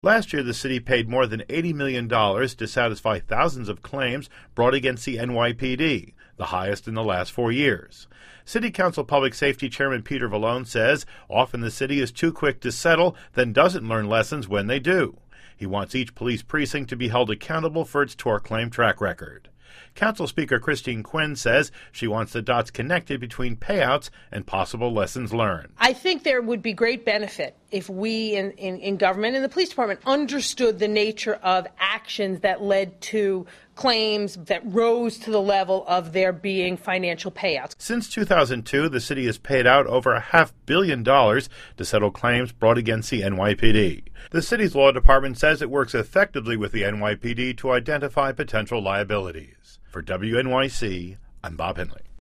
Last year, the city paid more than $80 million to satisfy thousands of claims brought against the NYPD, the highest in the last 4 years. City Council Public Safety Chairman Peter Vallone says often the city is too quick to settle, then doesn't learn lessons when they do. He wants each police precinct to be held accountable for its tort claim track record. Council Speaker Christine Quinn says she wants the dots connected between payouts and possible lessons learned. I think there would be great benefit if we in government and the police department understood the nature of actions that led to claims that rose to the level of there being financial payouts. Since 2002, the city has paid out over $500 million to settle claims brought against the NYPD. The city's law department says it works effectively with the NYPD to identify potential liabilities. For WNYC, I'm Bob Henley.